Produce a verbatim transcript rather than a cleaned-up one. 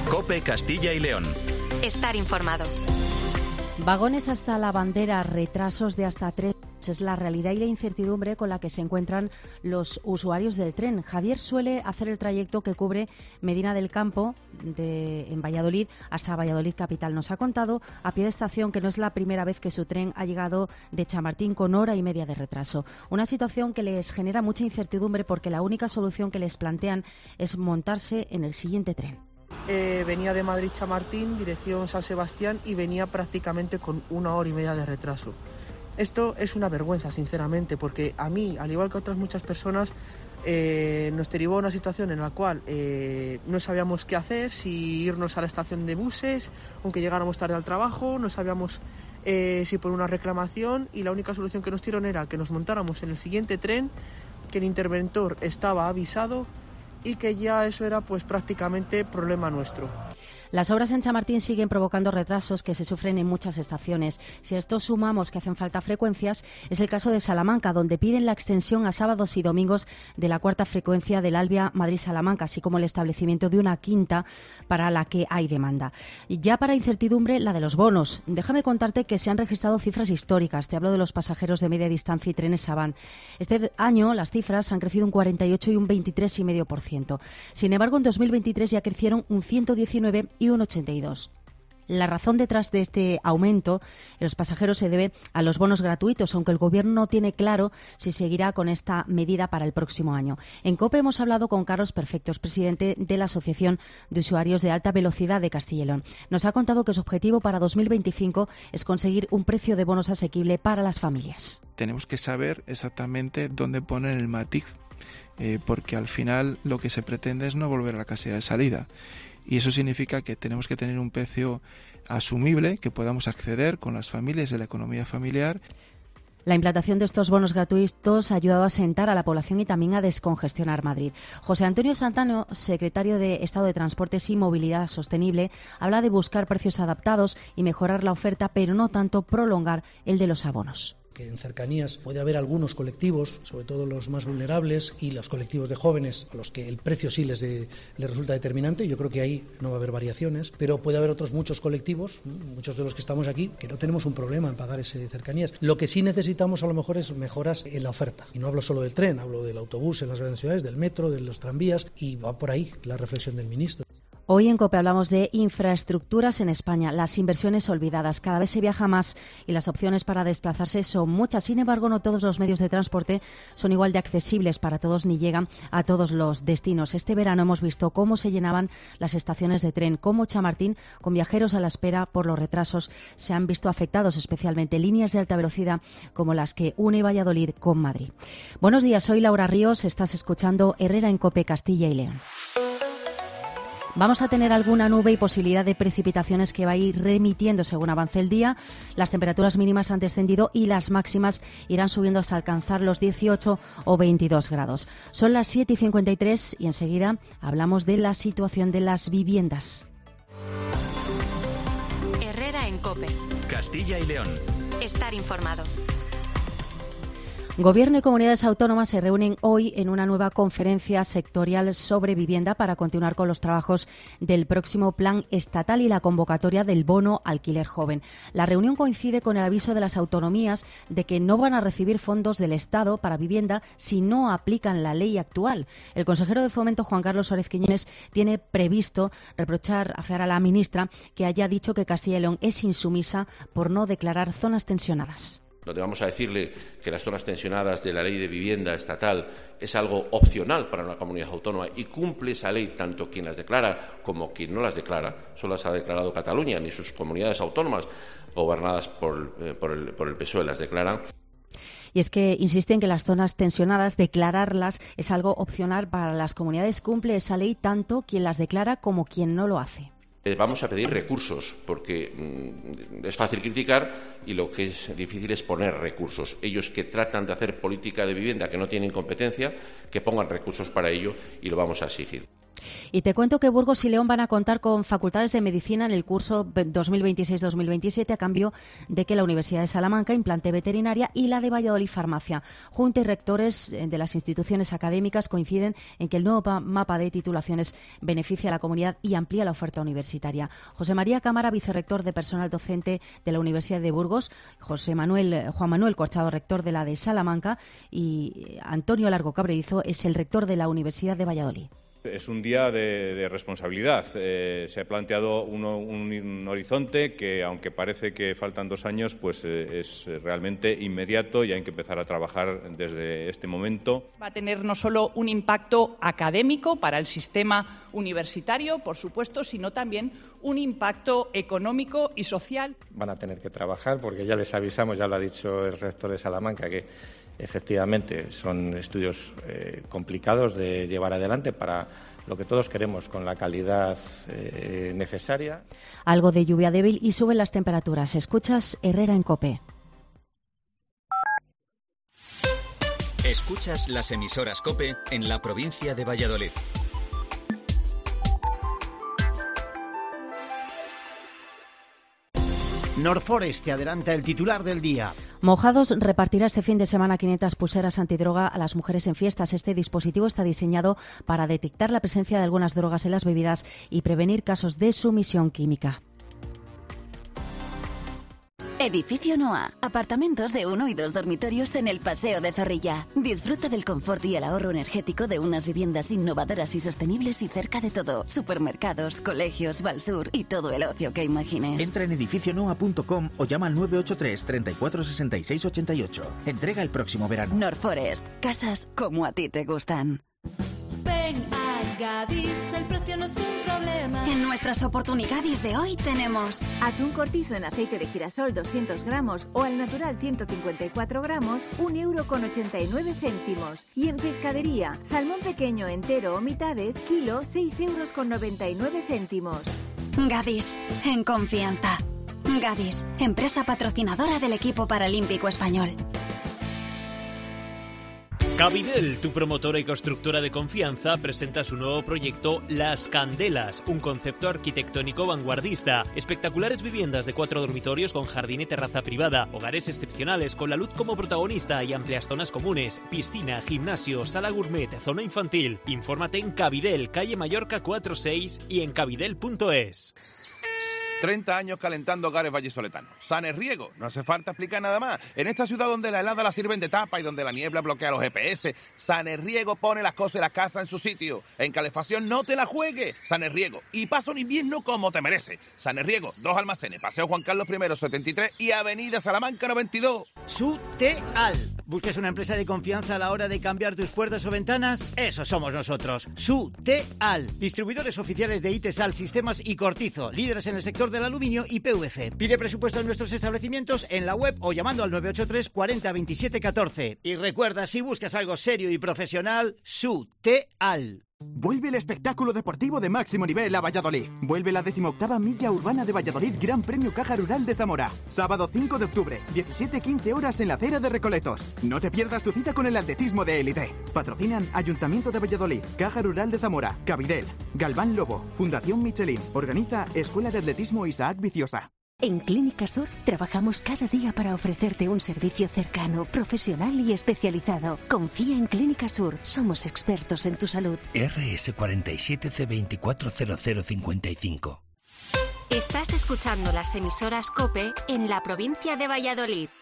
COPE Castilla y León. Estar informado. Vagones hasta la bandera, retrasos de hasta tres meses. Es la realidad y la incertidumbre con la que se encuentran los usuarios del tren. Javier suele hacer el trayecto que cubre Medina del Campo de, en Valladolid hasta Valladolid capital. Nos ha contado a pie de estación que no es la primera vez que su tren ha llegado de Chamartín con hora y media de retraso. Una situación que les genera mucha incertidumbre porque la única solución que les plantean es montarse en el siguiente tren. Eh, venía de Madrid-Chamartín, dirección San Sebastián, y venía prácticamente con una hora y media de retraso. Esto es una vergüenza, sinceramente, porque a mí, al igual que a otras muchas personas, eh, nos derivó a una situación en la cual eh, no sabíamos qué hacer, si irnos a la estación de buses, aunque llegáramos tarde al trabajo, no sabíamos eh, si por una reclamación, y la única solución que nos dieron era que nos montáramos en el siguiente tren, que el interventor estaba avisado y que ya eso era pues prácticamente problema nuestro. Las obras en Chamartín siguen provocando retrasos que se sufren en muchas estaciones. Si a esto sumamos que hacen falta frecuencias, es el caso de Salamanca, donde piden la extensión a sábados y domingos de la cuarta frecuencia del Alvia Madrid-Salamanca, así como el establecimiento de una quinta para la que hay demanda. Y ya para incertidumbre, la de los bonos. Déjame contarte que se han registrado cifras históricas. Te hablo de los pasajeros de media distancia y trenes Savant. Este año las cifras han crecido un cuarenta y ocho y un veintitrés coma cinco por ciento. Sin embargo, en dos mil veintitrés ya crecieron un ciento diecinueve y un ochenta y dos. La razón detrás de este aumento en los pasajeros se debe a los bonos gratuitos, aunque el Gobierno no tiene claro si seguirá con esta medida para el próximo año. En COPE hemos hablado con Carlos Perfectos, presidente de la Asociación de Usuarios de Alta Velocidad de Castilla y León. Nos ha contado que su objetivo para dos mil veinticinco es conseguir un precio de bonos asequible para las familias. Tenemos que saber exactamente dónde poner el matiz, eh, porque al final lo que se pretende es no volver a la casilla de salida. Y eso significa que tenemos que tener un precio asumible, que podamos acceder con las familias de la economía familiar. La implantación de estos bonos gratuitos ha ayudado a sentar a la población y también a descongestionar Madrid. José Antonio Santano, secretario de Estado de Transportes y Movilidad Sostenible, habla de buscar precios adaptados y mejorar la oferta, pero no tanto prolongar el de los abonos. Que en cercanías puede haber algunos colectivos, sobre todo los más vulnerables y los colectivos de jóvenes, a los que el precio sí les, de, les resulta determinante. Yo creo que ahí no va a haber variaciones, pero puede haber otros muchos colectivos, muchos de los que estamos aquí, que no tenemos un problema en pagar ese de cercanías. Lo que sí necesitamos a lo mejor es mejoras en la oferta. Y no hablo solo del tren, hablo del autobús en las grandes ciudades, del metro, de los tranvías, y va por ahí la reflexión del ministro. Hoy en COPE hablamos de infraestructuras en España, las inversiones olvidadas. Cada vez se viaja más y las opciones para desplazarse son muchas. Sin embargo, no todos los medios de transporte son igual de accesibles para todos ni llegan a todos los destinos. Este verano hemos visto cómo se llenaban las estaciones de tren, cómo Chamartín, con viajeros a la espera por los retrasos, se han visto afectados, especialmente líneas de alta velocidad como las que une Valladolid con Madrid. Buenos días, soy Laura Ríos, estás escuchando Herrera en COPE Castilla y León. Vamos a tener alguna nube y posibilidad de precipitaciones que va a ir remitiendo según avance el día. Las temperaturas mínimas han descendido y las máximas irán subiendo hasta alcanzar los dieciocho o veintidós grados. Son las siete y cincuenta y tres y enseguida hablamos de la situación de las viviendas. Herrera en COPE. Castilla y León. Estar informado. Gobierno y comunidades autónomas se reúnen hoy en una nueva conferencia sectorial sobre vivienda para continuar con los trabajos del próximo plan estatal y la convocatoria del bono alquiler joven. La reunión coincide con el aviso de las autonomías de que no van a recibir fondos del Estado para vivienda si no aplican la ley actual. El consejero de Fomento, Juan Carlos Suárez Quiñones, tiene previsto reprochar, afear a la ministra que haya dicho que Castilla y León es insumisa por no declarar zonas tensionadas. Donde vamos a decirle que las zonas tensionadas de la ley de vivienda estatal es algo opcional para una comunidad autónoma y cumple esa ley tanto quien las declara como quien no las declara. Solo las ha declarado Cataluña, ni sus comunidades autónomas gobernadas por, eh, por, el, por el P S O E las declaran. Y es que insisten que las zonas tensionadas, declararlas es algo opcional para las comunidades. Cumple esa ley tanto quien las declara como quien no lo hace. Vamos a pedir recursos, porque mmm, es fácil criticar y lo que es difícil es poner recursos. Ellos que tratan de hacer política de vivienda que no tienen competencia, que pongan recursos para ello y lo vamos a exigir. Y te cuento que Burgos y León van a contar con facultades de medicina en el curso dos mil veintiséis dos mil veintisiete a cambio de que la Universidad de Salamanca implante veterinaria y la de Valladolid farmacia. Junta y rectores de las instituciones académicas coinciden en que el nuevo mapa de titulaciones beneficia a la comunidad y amplía la oferta universitaria. José María Cámara, vicerrector de personal docente de la Universidad de Burgos, José Manuel, Juan Manuel Corchado, rector de la de Salamanca, y Antonio Largo Cabredizo es el rector de la Universidad de Valladolid. Es un día de, de responsabilidad. Eh, se ha planteado uno, un, un horizonte que, aunque parece que faltan dos años, pues eh, es realmente inmediato y hay que empezar a trabajar desde este momento. Va a tener no solo un impacto académico para el sistema universitario, por supuesto, sino también un impacto económico y social. Van a tener que trabajar porque ya les avisamos, ya lo ha dicho el rector de Salamanca, que efectivamente son estudios eh, complicados de llevar adelante para lo que todos queremos, con la calidad eh, necesaria. Algo de lluvia débil y suben las temperaturas. Escuchas Herrera en COPE. Escuchas las emisoras COPE en la provincia de Valladolid. Norforest te adelanta el titular del día. Mojados repartirá este fin de semana quinientas pulseras antidroga a las mujeres en fiestas. Este dispositivo está diseñado para detectar la presencia de algunas drogas en las bebidas y prevenir casos de sumisión química. Edificio Noa. Apartamentos de uno y dos dormitorios en el Paseo de Zorrilla. Disfruta del confort y el ahorro energético de unas viviendas innovadoras y sostenibles y cerca de todo. Supermercados, colegios, Valsur y todo el ocio que imagines. Entra en edificio noa punto com o llama al nueve ocho tres, treinta y cuatro, sesenta y seis, ochenta y ocho. Entrega el próximo verano. Norforest. Casas como a ti te gustan. Ven a Gadis, el precio no es un problema. En nuestras oportunidades de hoy tenemos atún cortizo en aceite de girasol doscientos gramos o al natural ciento cincuenta y cuatro gramos, un euro con ochenta y nueve céntimos. Y en pescadería, salmón pequeño entero o mitades, kilo, seis euros con noventa y nueve céntimos. Gadis, en confianza. Gadis, empresa patrocinadora del equipo paralímpico español. Cabidel, tu promotora y constructora de confianza, presenta su nuevo proyecto Las Candelas, un concepto arquitectónico vanguardista. Espectaculares viviendas de cuatro dormitorios con jardín y terraza privada, hogares excepcionales con la luz como protagonista y amplias zonas comunes, piscina, gimnasio, sala gourmet, zona infantil. Infórmate en Cabidel, calle Mallorca cuatro seis y en cabidel punto es. treinta años calentando hogares vallisoletanos. Sanerriego, no hace falta explicar nada más. En esta ciudad donde la helada la sirven de tapa y donde la niebla bloquea los G P S, Sanerriego pone las cosas y la casa en su sitio. En calefacción no te la juegues. Sanerriego. Y pasa un invierno como te merece. Sanerriego, dos almacenes, Paseo Juan Carlos I, setenta y tres y Avenida Salamanca noventa y dos. Suteal. ¿Buscas una empresa de confianza a la hora de cambiar tus puertas o ventanas? Eso somos nosotros. Suteal. Distribuidores oficiales de Itesal, Sistemas y Cortizo. Líderes en el sector del aluminio y P V C. Pide presupuesto en nuestros establecimientos en la web o llamando al nueve ocho tres, cuarenta, veintisiete, catorce. Y recuerda, si buscas algo serio y profesional, Suteal. Vuelve el espectáculo deportivo de máximo nivel a Valladolid. Vuelve la decimoctava Milla Urbana de Valladolid Gran Premio Caja Rural de Zamora. Sábado cinco de octubre, diecisiete quince horas en la acera de Recoletos. No te pierdas tu cita con el atletismo de élite. Patrocinan Ayuntamiento de Valladolid, Caja Rural de Zamora, Cabidel, Galván Lobo, Fundación Michelin. Organiza Escuela de Atletismo Isaac Viciosa. En Clínica Sur trabajamos cada día para ofrecerte un servicio cercano, profesional y especializado. Confía en Clínica Sur, somos expertos en tu salud. R S cuarenta y siete C veinticuatro cero cero cincuenta y cinco. Estás escuchando las emisoras COPE en la provincia de Valladolid.